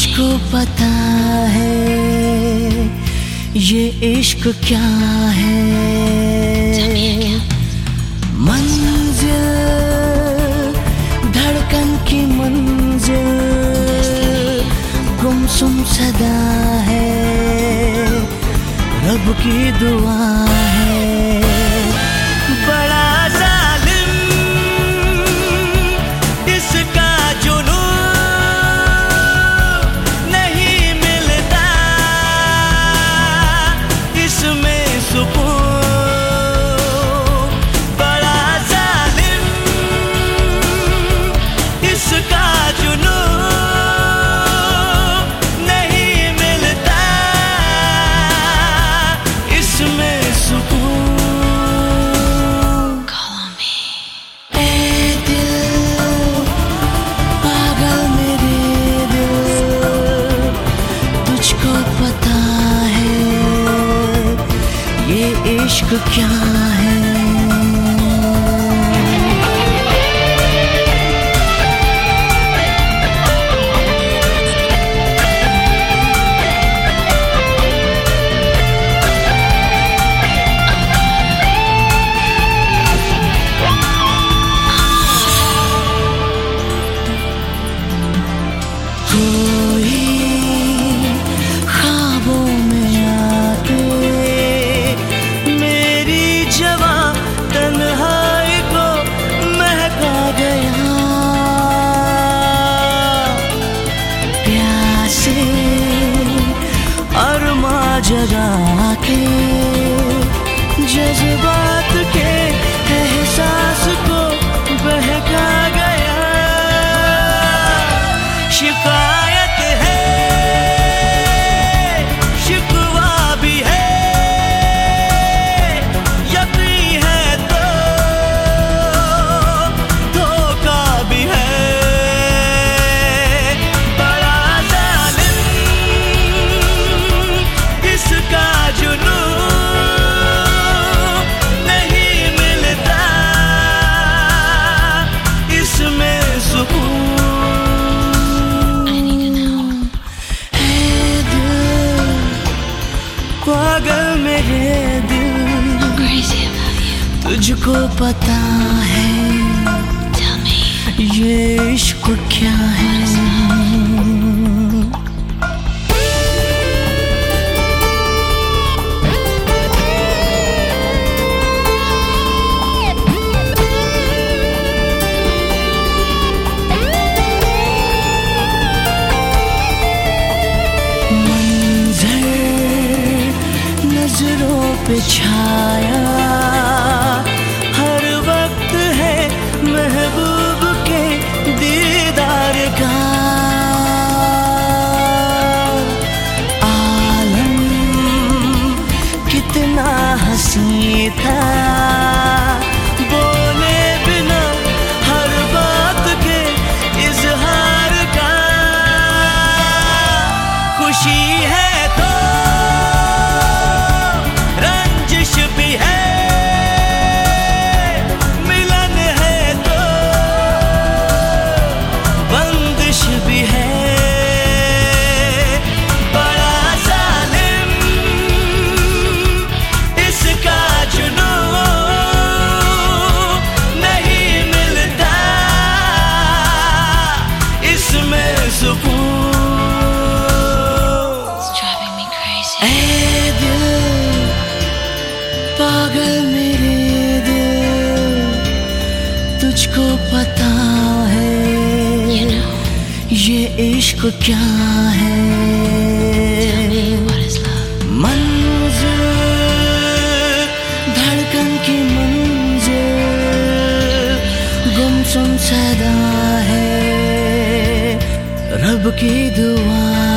तुझको पता है ये इश्क क्या है? मंजिल धड़कन की मंजिल, गुमसुम सदा है, रब की दुआ है। बड़ा जालिम इसका जुनून नहीं मिलता, इसमें सुकून। बड़ा जालिम इसका जुनून नहीं मिलता, इसमें सुकून। पता है ये इश्क क्या है? जगा के जज्बात के एहसास को बहका गया। शिकायत है, शिकवा भी है, यकीन है तो धोखा भी है। इसका जुनून नहीं मिलता, इसमें सुकून। है दिल पागल मेरे दिल, तुझको पता है ये इश्क क्या है? नजरों पे छाया हर वक्त है महबूब के दीदार का। आलम कितना हंसी था, बोले बिना हर बात के इजहार का। खुशी है तो भी है, मिलन है तो बंदिश भी है। बड़ा जालिम इसका जुनून नहीं मिलता, इसमें सुकून। पागल मेरे दिल, तुझको पता है ये इश्क क्या है? मंजिल धड़कन की मंजिल, गुमसुम सदा है, रब की दुआ